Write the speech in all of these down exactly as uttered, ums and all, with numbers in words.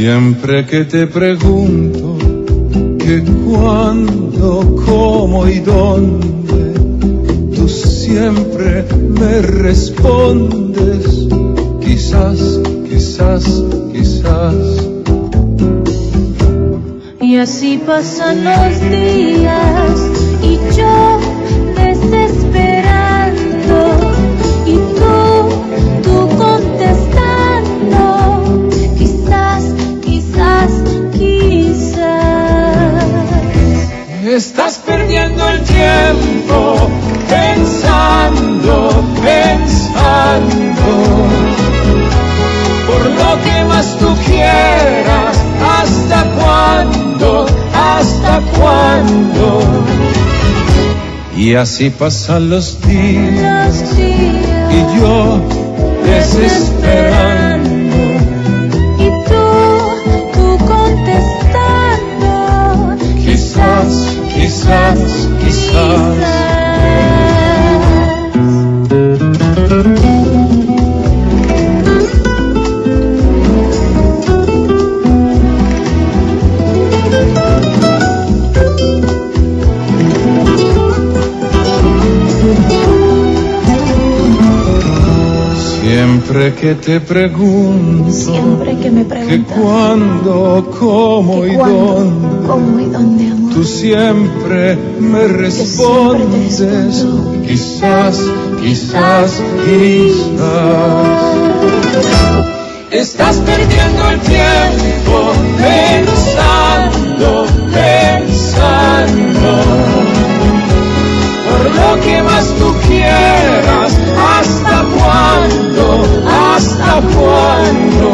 Siempre que te pregunto que cuándo, cómo y dónde, tú siempre me respondes, quizás, quizás, quizás. Y así pasan los días y yo desesperando y tú, tú contestando, quizás, quizás, quizás. Estás perdiendo el tiempo pensando, pensando, por lo que más tú quieras, hasta cuándo, hasta cuándo. Y así pasan los días, Los días y yo desesperando. y tú, tú contestando, Quizás, quizás, quizás. Siempre que te pregunto, Siempre que me que preguntas cuándo, cómo que y cuándo, dónde, cómo y dónde, amor, tú siempre me respondes, respondo. quizás, quizás, quizás. Estás perdiendo el tiempo pensando, pensando, por lo que más tú quieras, hasta cuándo, hasta cuándo.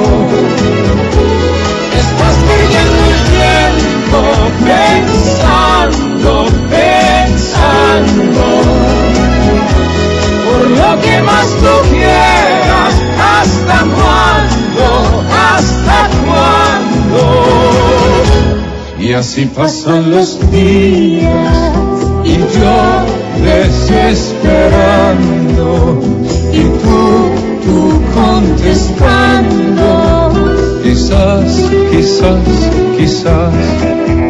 Estás perdiendo el tiempo pensando, pensando, por lo que más tú quieras, hasta cuándo, hasta cuándo. Y así pasan los días y yo desesperando y tú, tú contestando, quizás, quizás, quizás.